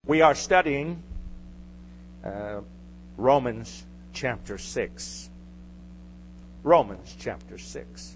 We are studying Romans chapter 6. Romans chapter 6.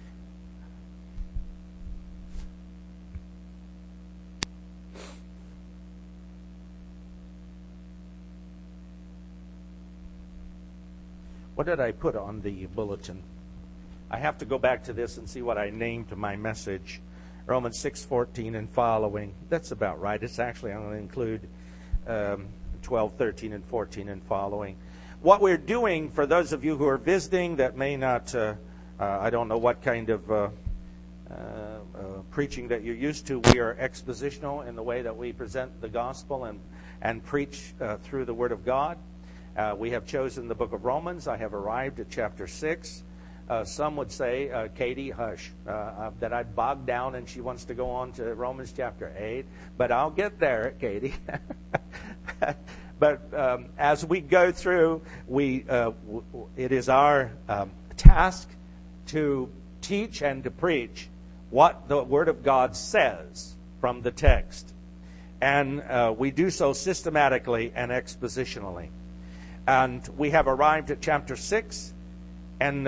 What did I put on the bulletin? I have to go back to this and see what I named my message. Romans 6:14 and following. That's about right. It's actually, I'm going to include 12, 13, and 14 and following. What we're doing, for those of you who are visiting that may not, I don't know what kind of preaching that you're used to, we are expositional in the way that we present the gospel and preach through the Word of God. We have chosen the book of Romans. I have arrived at chapter 6. Some would say, Katie, hush, that I bogged down and she wants to go on to Romans chapter 8. But I'll get there, Katie. But as we go through, it is our task to teach and to preach what the Word of God says from the text. And we do so systematically and expositionally. And we have arrived at chapter 6. And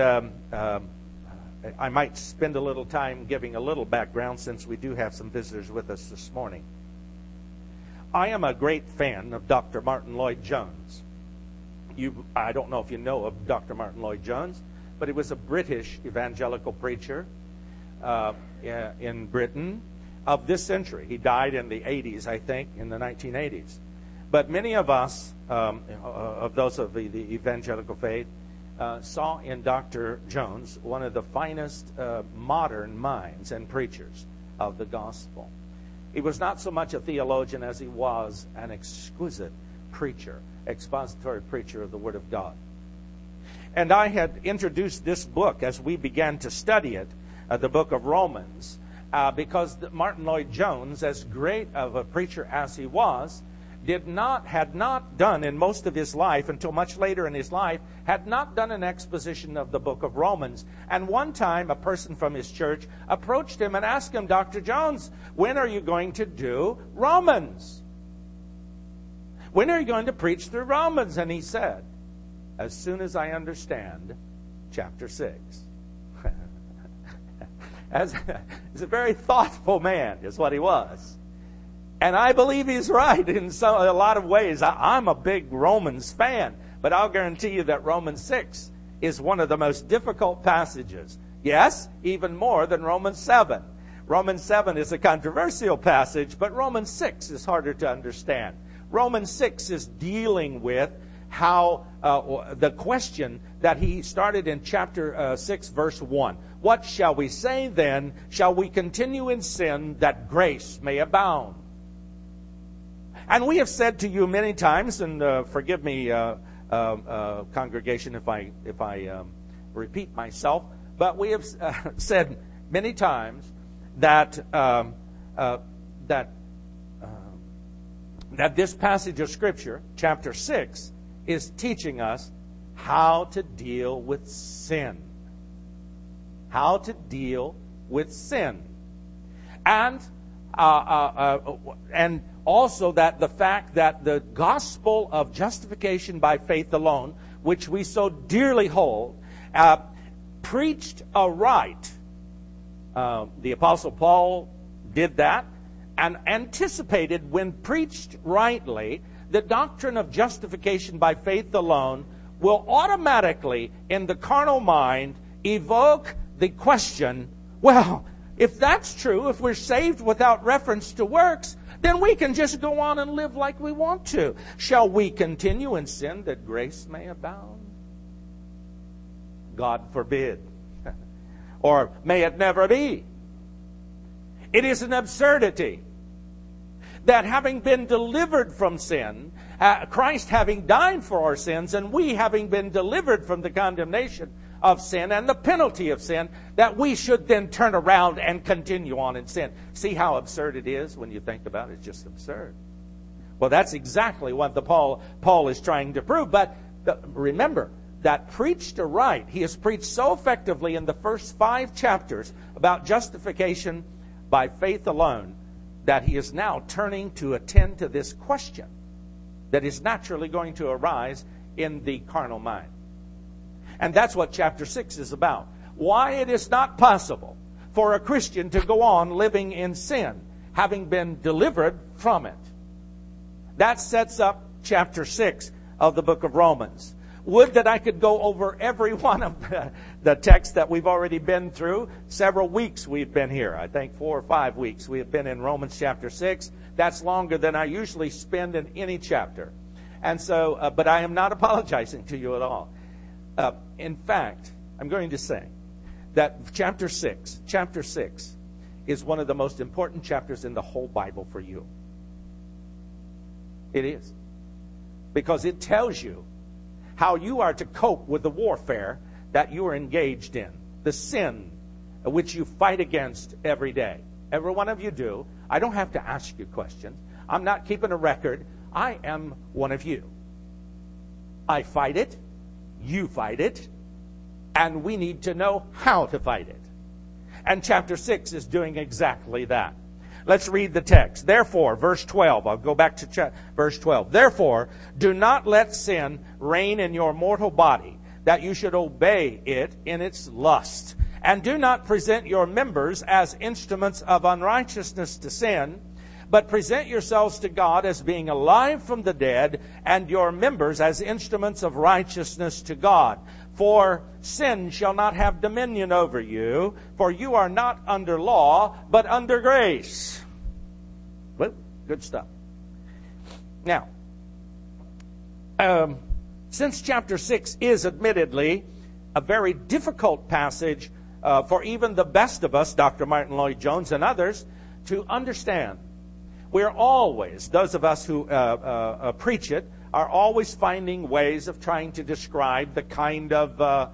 I might spend a little time giving a little background since we do have some visitors with us this morning. I am a great fan of Dr. Martin Lloyd-Jones. I don't know if you know of Dr. Martin Lloyd-Jones, but he was a British evangelical preacher in Britain of this century. He died in the 80s, I think, in the 1980s. But many of us, of those of the evangelical faith, saw in Dr. Jones one of the finest modern minds and preachers of the gospel. He was not so much a theologian as he was an exquisite preacher, expository preacher of the Word of God. And I had introduced this book as we began to study it, the book of Romans, because Martin Lloyd-Jones, as great of a preacher as he was, had not done in most of his life, until much later in his life, had not done an exposition of the book of Romans. And one time, a person from his church approached him and asked him, Dr. Jones, when are you going to do Romans? When are you going to preach through Romans? And he said, as soon as I understand chapter 6. He's a very thoughtful man, is what he was. And I believe he's right in a lot of ways. I'm a big Romans fan, but I'll guarantee you that Romans 6 is one of the most difficult passages. Yes, even more than Romans 7. Romans 7 is a controversial passage, but Romans 6 is harder to understand. Romans 6 is dealing with how the question that he started in chapter 6, verse 1. What shall we say then? Shall we continue in sin that grace may abound? And we have said to you many times, and forgive me, congregation, if I repeat myself, but we have said many times that this passage of Scripture, chapter 6, is teaching us how to deal with sin. How to deal with sin. And also that the fact that the gospel of justification by faith alone, which we so dearly hold, preached aright. The Apostle Paul did that and anticipated, when preached rightly, the doctrine of justification by faith alone will automatically, in the carnal mind, evoke the question, well, if that's true, if we're saved without reference to works, then we can just go on and live like we want to. Shall we continue in sin that grace may abound? God forbid. Or may it never be. It is an absurdity that having been delivered from sin, Christ having died for our sins, and we having been delivered from the condemnation of sin and the penalty of sin, that we should then turn around and continue on in sin. See how absurd it is when you think about it? It's just absurd. Well, that's exactly what Paul is trying to prove. But remember that preached aright, he has preached so effectively in the first 5 chapters about justification by faith alone, that he is now turning to attend to this question that is naturally going to arise in the carnal mind. And that's what chapter 6 is about. Why it is not possible for a Christian to go on living in sin, having been delivered from it. That sets up chapter 6 of the book of Romans. Would that I could go over every one of the texts that we've already been through. Several weeks we've been here. I think 4 or 5 weeks we have been in Romans chapter 6. That's longer than I usually spend in any chapter. And so, but I am not apologizing to you at all. In fact, I'm going to say that chapter 6 is one of the most important chapters in the whole Bible for you. It is. Because it tells you how you are to cope with the warfare that you are engaged in. The sin which you fight against every day. Every one of you do. I don't have to ask you questions. I'm not keeping a record. I am one of you. I fight it. You fight it. And we need to know how to fight it. And chapter 6 is doing exactly that. Let's read the text. Therefore, verse 12. I'll go back to verse 12. Therefore, do not let sin reign in your mortal body, that you should obey it in its lust. And do not present your members as instruments of unrighteousness to sin, but present yourselves to God as being alive from the dead, and your members as instruments of righteousness to God. For sin shall not have dominion over you, for you are not under law, but under grace. Well, good stuff. Now, since chapter 6 is admittedly a very difficult passage for even the best of us, Dr. Martin Lloyd-Jones and others, to understand, we're always, those of us who preach it, are always finding ways of trying to describe the kind of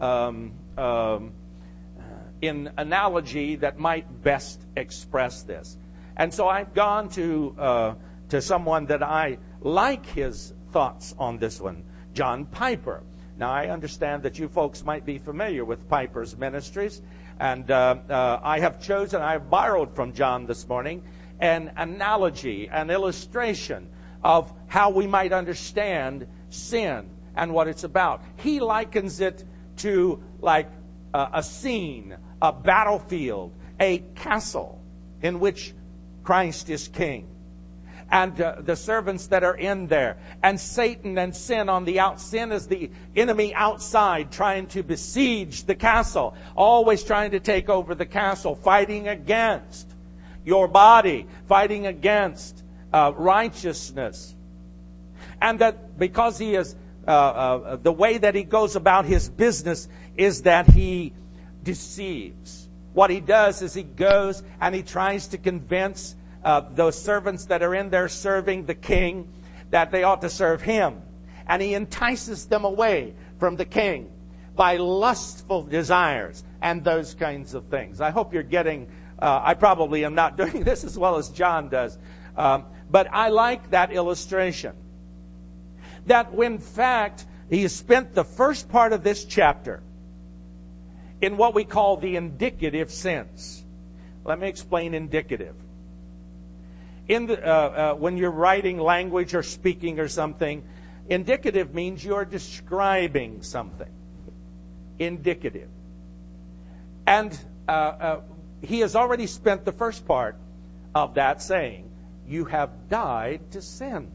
in analogy that might best express this. And so I've gone to someone that I like his thoughts on this one, John Piper. Now, I understand that you folks might be familiar with Piper's ministries, and I have borrowed from John this morning an analogy, an illustration of how we might understand sin and what it's about. He likens it to like a scene, a battlefield, a castle in which Christ is king. And the servants that are in there. And Satan and sin on the out. Sin is the enemy outside trying to besiege the castle. Always trying to take over the castle. Fighting against your body. Fighting against righteousness. And that because he is, the way that he goes about his business is that he deceives. What he does is he goes and he tries to convince those servants that are in there serving the king that they ought to serve him. And he entices them away from the king by lustful desires and those kinds of things. I hope you're getting, I probably am not doing this as well as John does. But I like that illustration. That when in fact he has spent the first part of this chapter in what we call the indicative sense. Let me explain indicative. When you're writing language or speaking or something, indicative means you're describing something. Indicative. And he has already spent the first part of that saying, you have died to sin.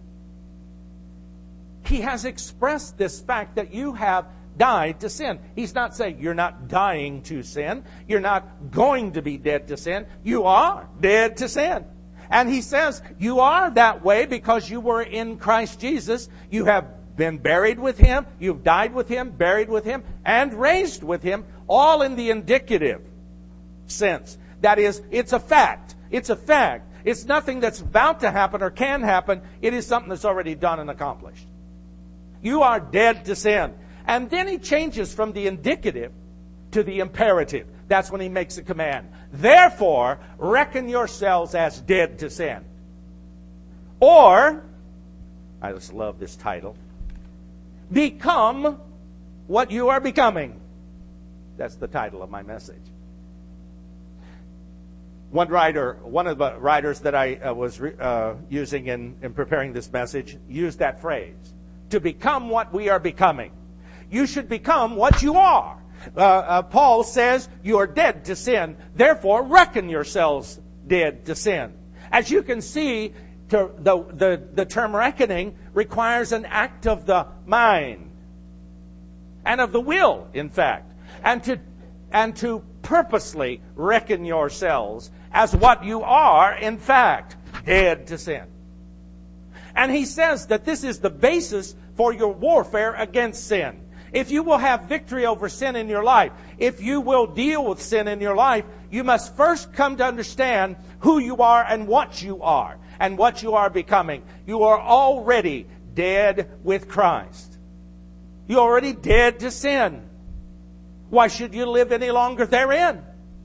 He has expressed this fact that you have died to sin. He's not saying you're not dying to sin. You're not going to be dead to sin. You are dead to sin. And he says you are that way because you were in Christ Jesus. You have been buried with him. You've died with him, buried with him, and raised with him, all in the indicative sense. That is, it's a fact. It's a fact. It's nothing that's about to happen or can happen. It is something that's already done and accomplished. You are dead to sin. And then he changes from the indicative to the imperative. That's when he makes a command. Therefore, reckon yourselves as dead to sin. Or, I just love this title, become what you are becoming. That's the title of my message. One of the writers that I was using in preparing this message, used that phrase, to become what we are becoming. You should become what you are. Paul says you are dead to sin, therefore reckon yourselves dead to sin. As you can see, the term reckoning requires an act of the mind and of the will, in fact, and to purposely reckon yourselves as what you are, in fact, dead to sin. And he says that this is the basis for your warfare against sin. If you will have victory over sin in your life, if you will deal with sin in your life, you must first come to understand who you are and what you are becoming. You are already dead with Christ. You're already dead to sin. Why should you live any longer therein?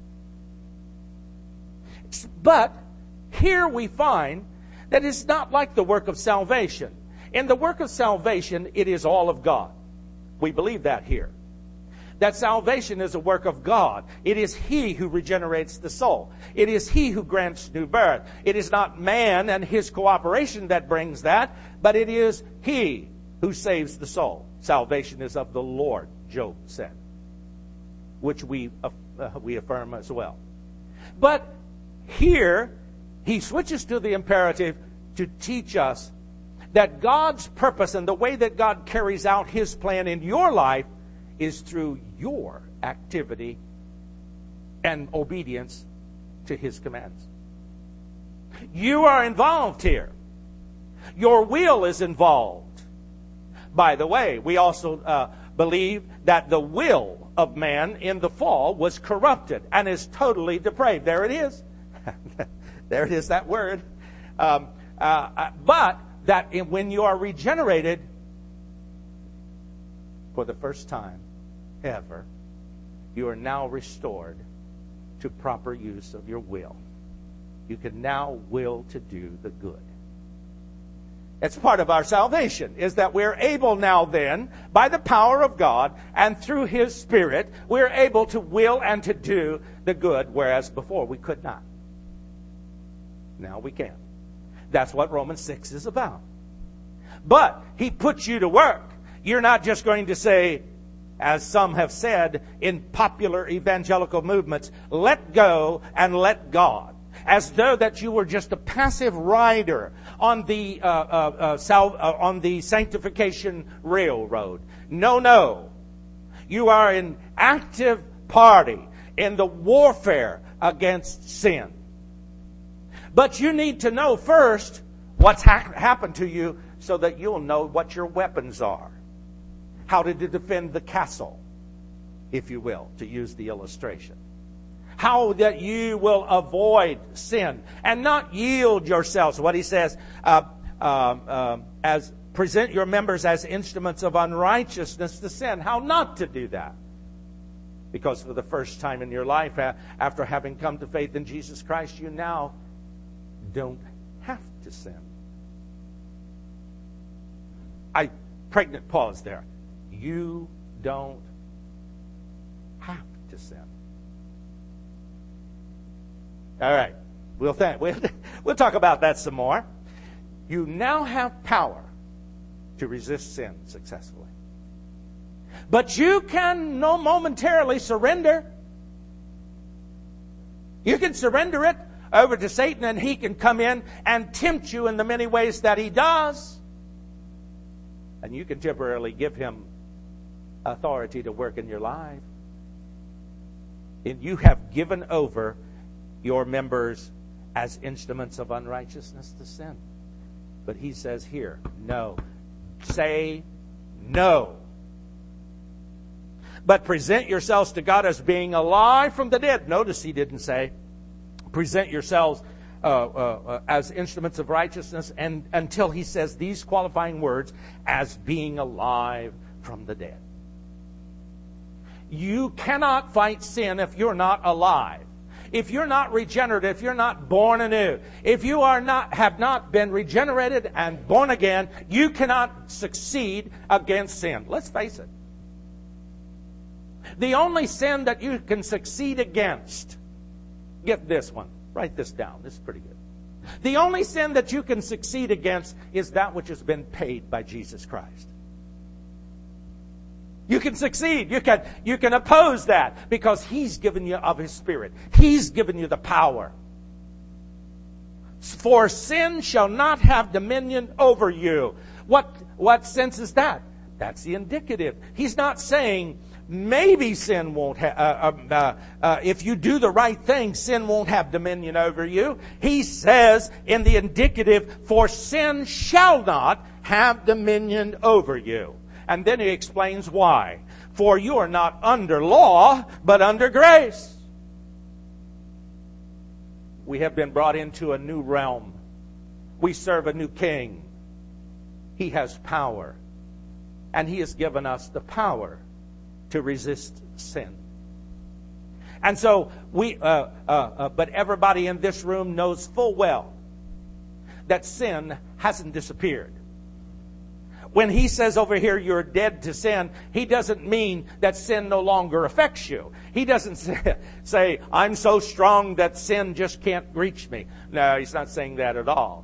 But here we find that it's not like the work of salvation. In the work of salvation, it is all of God. We believe that here. That salvation is a work of God. It is He who regenerates the soul. It is He who grants new birth. It is not man and his cooperation that brings that, but it is He who saves the soul. Salvation is of the Lord, Job said, which we affirm as well. But here, he switches to the imperative to teach us that God's purpose and the way that God carries out His plan in your life is through your activity and obedience to His commands. You are involved here. Your will is involved. By the way, we also believe that the will of man in the fall was corrupted and is totally depraved. There it is. There it is, that word. But that when you are regenerated for the first time ever, you are now restored to proper use of your will. You can now will to do the good. It's part of our salvation, is that we're able now then, by the power of God and through His Spirit, we're able to will and to do the good, whereas before we could not. Now we can. That's what Romans 6 is about. But He puts you to work. You're not just going to say, as some have said in popular evangelical movements, let go and let God. As though that you were just a passive rider on the sanctification railroad. No. You are an active party in the warfare against sin. But you need to know first what's happened to you so that you'll know what your weapons are. How to defend the castle, if you will, to use the illustration. How that you will avoid sin and not yield yourselves. What he says, as present your members as instruments of unrighteousness to sin. How not to do that. Because for the first time in your life, after having come to faith in Jesus Christ, you now don't have to sin. Pregnant pause there. You don't have to sin. All right. We'll talk about that some more. You now have power to resist sin successfully. But you can momentarily surrender. You can surrender it over to Satan, and he can come in and tempt you in the many ways that he does. And you can temporarily give him authority to work in your life. And you have given over your members as instruments of unrighteousness to sin. But he says here, no. Say no. But present yourselves to God as being alive from the dead. Notice he didn't say, present yourselves as instruments of righteousness, and until he says these qualifying words, as being alive from the dead. You cannot fight sin if you're not alive. If you're not regenerated, if you're not born anew, if you have not been regenerated and born again, you cannot succeed against sin. Let's face it. The only sin that you can succeed against, get this one, Write this down. This is pretty good. The only sin that you can succeed against is that which has been paid by Jesus Christ. You can succeed. You can oppose that because He's given you of His Spirit. He's given you the power. For sin shall not have dominion over you. What sense is that? That's the indicative. He's not saying maybe sin won't if you do the right thing, sin won't have dominion over you. He says in the indicative, for sin shall not have dominion over you. And then he explains why. For you are not under law, but under grace. We have been brought into a new realm. We serve a new king. He has power. And He has given us the power to resist sin. And so but everybody in this room knows full well that sin hasn't disappeared. When he says over here, you're dead to sin, he doesn't mean that sin no longer affects you. He doesn't say, I'm so strong that sin just can't reach me. No, he's not saying that at all.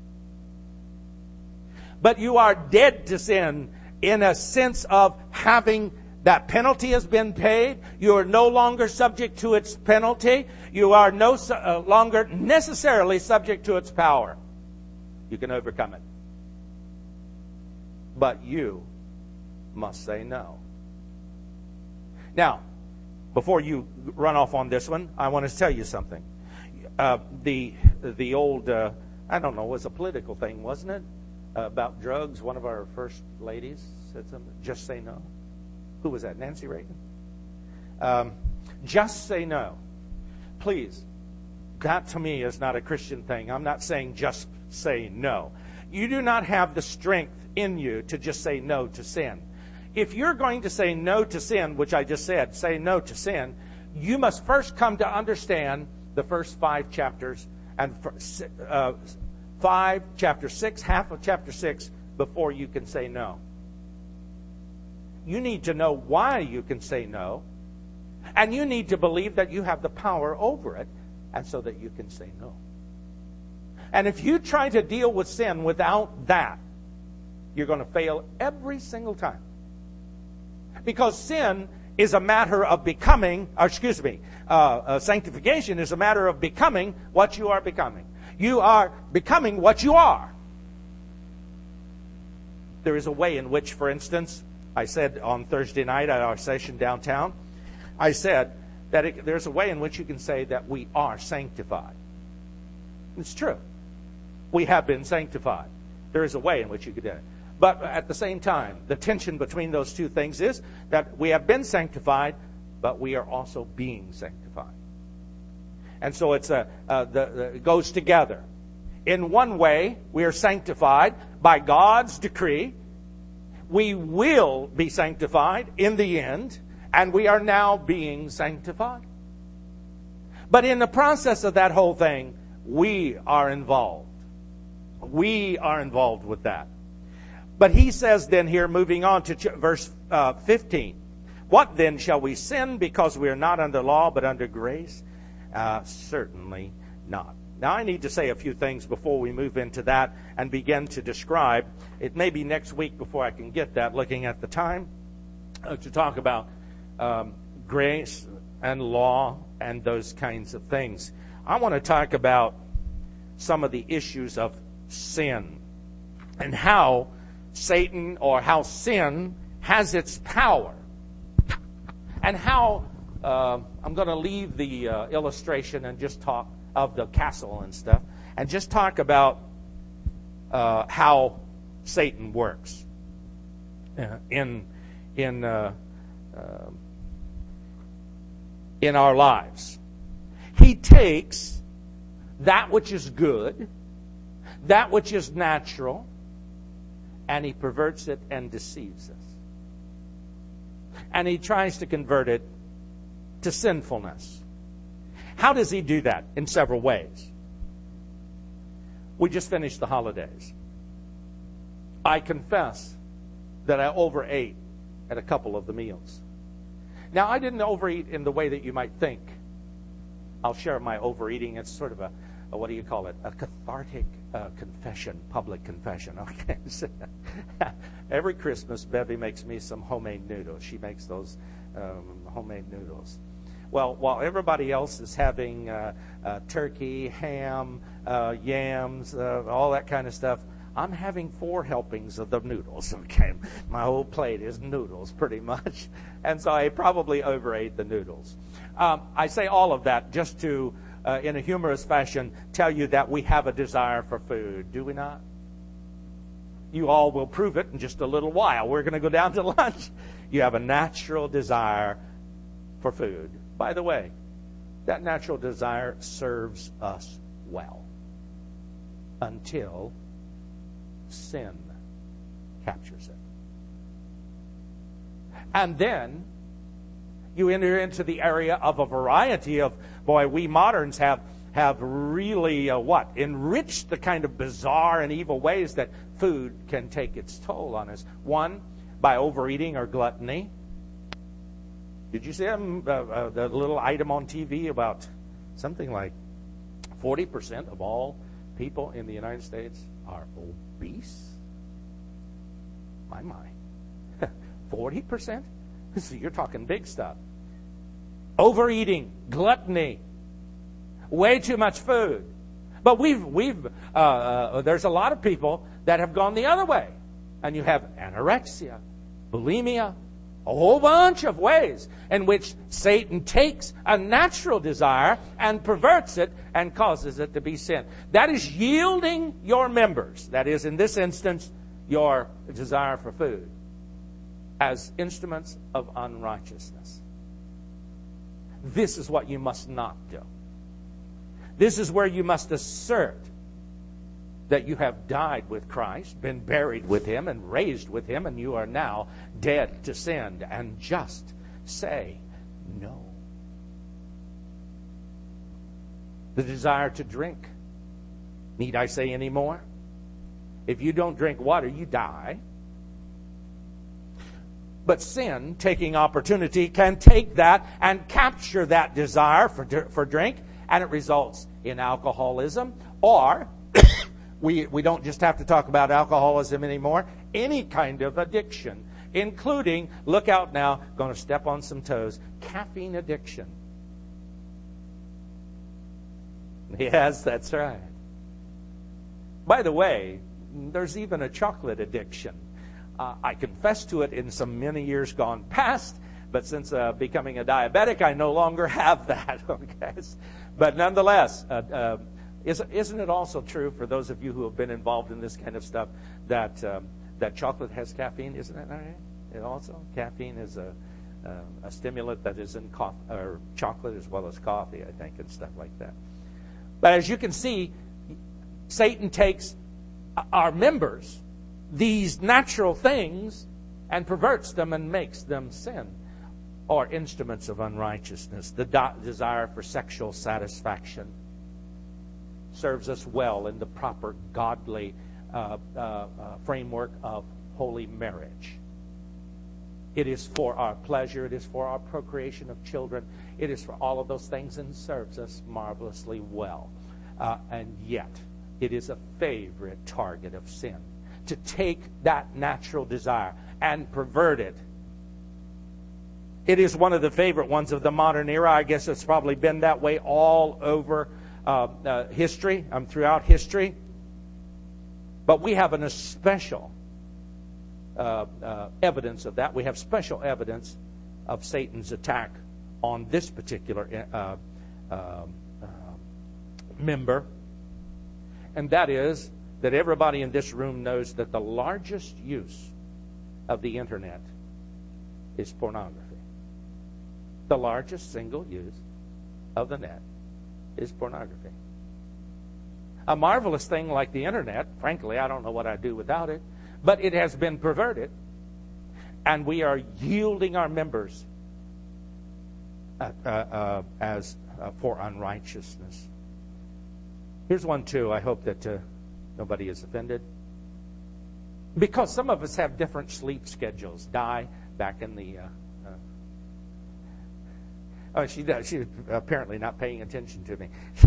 But you are dead to sin in a sense of having that penalty has been paid. You are no longer subject to its penalty. You are no longer necessarily subject to its power. You can overcome it. But you must say no. Now, before you run off on this one, I want to tell you something. The old, I don't know, it was a political thing, wasn't it? About drugs. One of our first ladies said something. Just say no. Who was that? Nancy Reagan? Just say no. Please. That to me is not a Christian thing. I'm not saying just say no. You do not have the strength in you to just say no to sin. If you're going to say no to sin, which I just said, say no to sin, you must first come to understand the first 5 chapters and chapter 6, half of chapter 6 before you can say no. You need to know why you can say no, and you need to believe that you have the power over it, and so that you can say no. And if you try to deal with sin without that, you're going to fail every single time. Because sin is a matter of becoming, sanctification is a matter of becoming what you are becoming. You are becoming what you are. There is a way in which, for instance, I said on Thursday night at our session downtown, I said that there's a way in which you can say that we are sanctified. It's true. We have been sanctified. There is a way in which you could do it. But at the same time, the tension between those two things is that we have been sanctified, but we are also being sanctified. And so it goes together. In one way, we are sanctified by God's decree. We will be sanctified in the end, and we are now being sanctified. But in the process of that whole thing, we are involved. We are involved with that. But he says then here, moving on to verse 15, what then, shall we sin because we are not under law but under grace? Certainly not. Now I need to say a few things before we move into that and begin to describe. It may be next week before I can get that, looking at the time, to talk about grace and law and those kinds of things. I want to talk about some of the issues of sin and how Satan or how sin has its power, and how I'm going to leave the illustration and just talk of the castle and stuff, and just talk about how Satan works in our lives. He takes that which is good, that which is natural, and he perverts it and deceives us. And he tries to convert it to sinfulness. How does he do that? In several ways. We just finished the holidays. I confess that I overate at a couple of the meals. Now, I didn't overeat in the way that you might think. I'll share my overeating. It's sort of a what do you call it? A cathartic confession, public confession. Okay. Every Christmas, Bevy makes me some homemade noodles. She makes those homemade noodles. Well, while everybody else is having turkey, ham, yams, all that kind of stuff, I'm having 4 helpings of the noodles. Okay, my whole plate is noodles, pretty much, and so I probably overate the noodles. I say all of that just to, in a humorous fashion, tell you that we have a desire for food, do we not? You all will prove it in just a little while. We're going to go down to lunch. You have a natural desire for food. By the way, that natural desire serves us well until sin captures it. And then you enter into the area of a variety of, we moderns have really enriched the kind of bizarre and evil ways that food can take its toll on us. One, by overeating or gluttony. Did you see the little item on TV about something like 40% of all people in the United States are obese? My. 40%? So you're talking big stuff. Overeating, gluttony, way too much food. But there's a lot of people that have gone the other way. And you have anorexia, bulimia, a whole bunch of ways in which Satan takes a natural desire and perverts it and causes it to be sin. That is yielding your members, that is, in this instance, your desire for food, as instruments of unrighteousness. This is what you must not do. This is where you must assert that you have died with Christ, been buried with Him, and raised with Him, and you are now dead to sin, and just say no. The desire to drink. Need I say any more? If you don't drink water, you die. But sin, taking opportunity, can take that and capture that desire for drink, and it results in alcoholism, or we don't just have to talk about alcoholism anymore, any kind of addiction, including, look out now, going to step on some toes, caffeine addiction. Yes, that's right. By the way, there's even a chocolate addiction. I confessed to it in some many years gone past, but since becoming a diabetic, I no longer have that. Okay? But nonetheless, isn't it also true for those of you who have been involved in this kind of stuff that chocolate has caffeine? Isn't that right? It also, caffeine is a stimulant that is in chocolate as well as coffee, I think, and stuff like that. But as you can see, Satan takes our members, these natural things, and perverts them and makes them sin, or instruments of unrighteousness. The desire for sexual satisfaction serves us well in the proper godly framework of holy marriage. It is for our pleasure. It is for our procreation of children. It is for all of those things and serves us marvelously well. And yet, it is a favorite target of sin, to take that natural desire and pervert it. It is one of the favorite ones of the modern era. I guess it's probably been that way all over history, throughout history. But we have a special evidence of that. We have special evidence of Satan's attack on this particular member. And that is that everybody in this room knows that the largest use of the internet is pornography. The largest single use of the net is pornography. A marvelous thing like the internet, frankly, I don't know what I'd do without it, but it has been perverted, and we are yielding our members as for unrighteousness. Here's one too. I hope that nobody is offended, because some of us have different sleep schedules. Back in the Oh, she does. She's apparently not paying attention to me.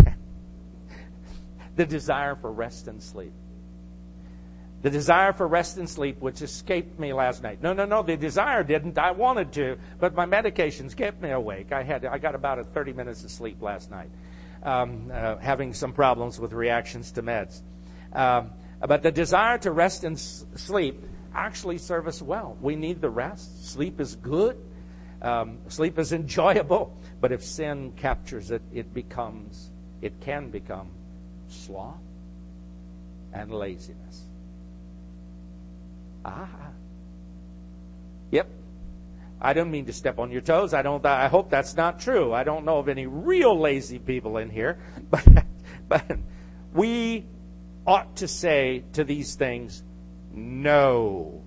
The desire for rest and sleep. The desire for rest and sleep, which escaped me last night. No, the desire didn't. I wanted to, but my medications kept me awake. I got about 30 minutes of sleep last night, having some problems with reactions to meds. But the desire to rest and sleep actually serve us well. We need the rest. Sleep is good. Sleep is enjoyable. But if sin captures it, it can become sloth and laziness. Yep. I don't mean to step on your toes. I hope that's not true. I don't know of any real lazy people in here. But we ought to say to these things, no.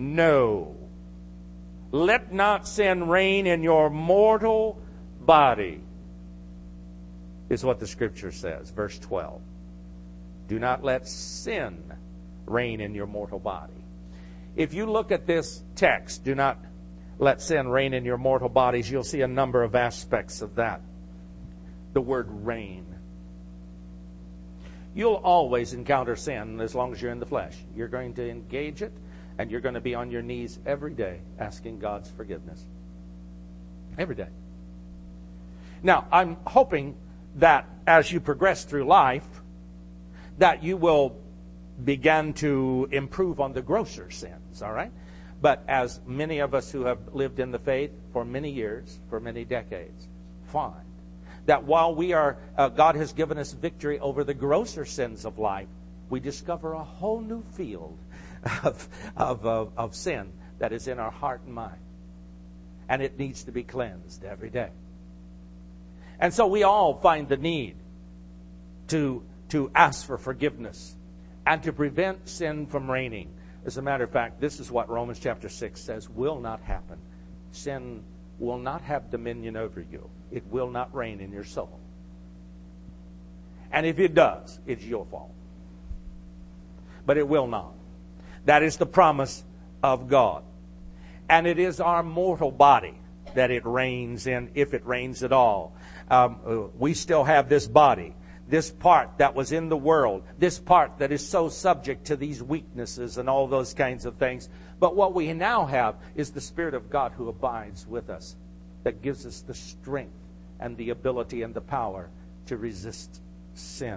Let not sin reign in your mortal body, is what the Scripture says, verse 12. Do not let sin reign in your mortal body. If you look at this text, do not let sin reign in your mortal bodies, you'll see a number of aspects of that. The word reign. You'll always encounter sin as long as you're in the flesh. You're going to engage it, and you're going to be on your knees every day asking God's forgiveness. Every day. Now, I'm hoping that as you progress through life, that you will begin to improve on the grosser sins, all right? But as many of us who have lived in the faith for many years, for many decades, find that while God has given us victory over the grosser sins of life, we discover a whole new field of sin that is in our heart and mind. And it needs to be cleansed every day. And so we all find the need to ask for forgiveness and to prevent sin from reigning. As a matter of fact, this is what Romans chapter 6 says will not happen. Sin will not have dominion over you. It will not reign in your soul. And if it does, it's your fault. But it will not. That is the promise of God. And it is our mortal body that it reigns in, if it reigns at all. We still have this body, this part that was in the world, this part that is so subject to these weaknesses and all those kinds of things. But what we now have is the Spirit of God who abides with us, that gives us the strength and the ability and the power to resist sin.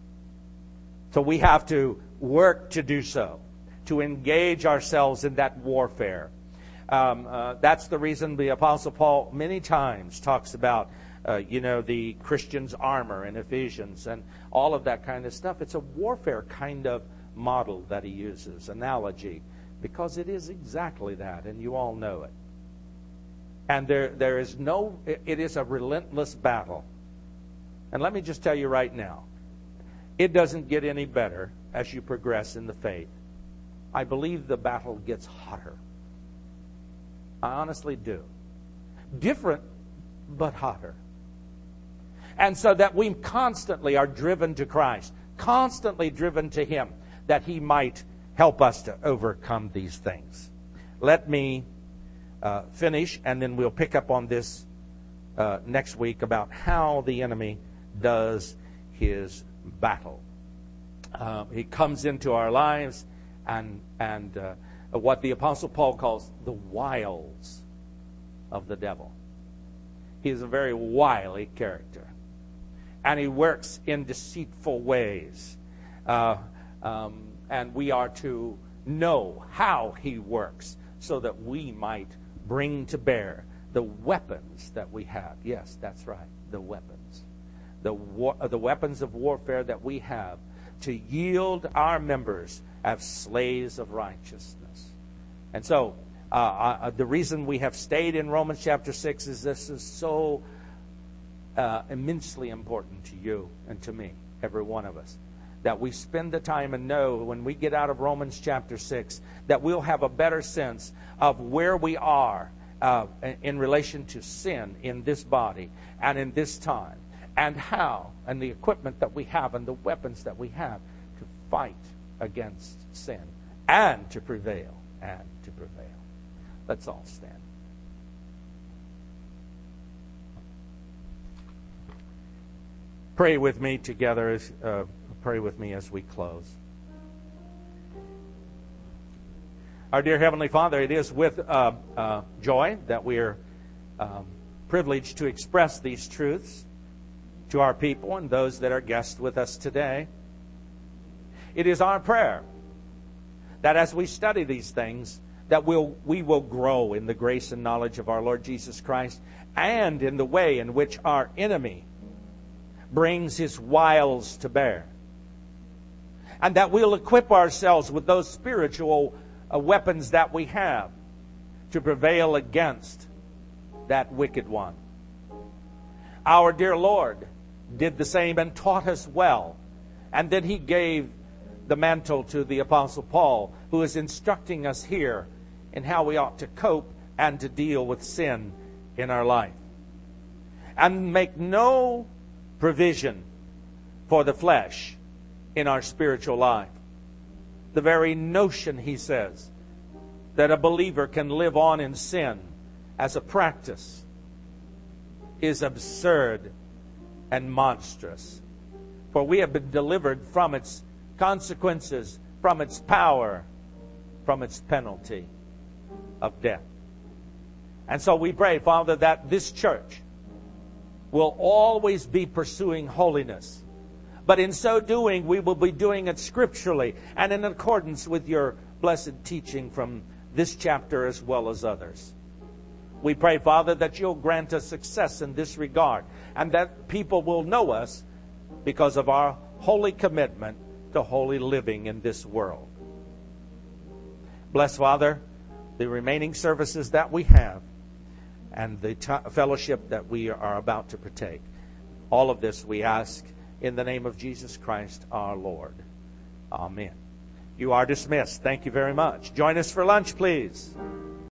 So we have to work to do so, to engage ourselves in that warfare. That's the reason the Apostle Paul many times talks about the Christian's armor in Ephesians and all of that kind of stuff. It's a warfare kind of model that he uses, analogy, because it is exactly that, and you all know it. And it is a relentless battle. And let me just tell you right now, it doesn't get any better as you progress in the faith. I believe the battle gets hotter. I honestly do. Different, but hotter. And so that we constantly are driven to Christ, constantly driven to Him, that He might help us to overcome these things. Let me finish, and then we'll pick up on this next week about how the enemy does his battle. He comes into our lives, and what the Apostle Paul calls the wiles of the devil. He is a very wily character. And he works in deceitful ways. And we are to know how he works so that we might bring to bear the weapons that we have. Yes, that's right, the weapons. The weapons of warfare that we have to yield our members as slaves of righteousness. And so, the reason we have stayed in Romans chapter 6 is this is so immensely important to you and to me, every one of us, that we spend the time and know when we get out of Romans chapter 6 that we'll have a better sense of where we are in relation to sin in this body and in this time, and how, and the equipment that we have and the weapons that we have to fight against sin and to prevail. Let's all stand. pray with me together. Pray with me as we close. Our dear Heavenly Father, it is with joy that we are privileged to express these truths to our people and those that are guests with us today. It is our prayer that as we study these things, that we will grow in the grace and knowledge of our Lord Jesus Christ and in the way in which our enemy brings his wiles to bear. And that we'll equip ourselves with those spiritual weapons that we have to prevail against that wicked one. Our dear Lord did the same and taught us well. And then he gave the mantle to the Apostle Paul, who is instructing us here in how we ought to cope and to deal with sin in our life. And make no provision for the flesh in our spiritual life. The very notion, he says, that a believer can live on in sin as a practice is absurd and monstrous. For we have been delivered from its consequences, from its power, from its penalty of death. And so we pray, Father, that this church will always be pursuing holiness. But in so doing, we will be doing it scripturally and in accordance with your blessed teaching from this chapter as well as others. We pray, Father, that you'll grant us success in this regard and that people will know us because of our holy commitment to holy living in this world. Bless, Father, the remaining services that we have and the fellowship that we are about to partake. All of this we ask in the name of Jesus Christ our Lord. Amen. You are dismissed. Thank you very much. Join us for lunch, please.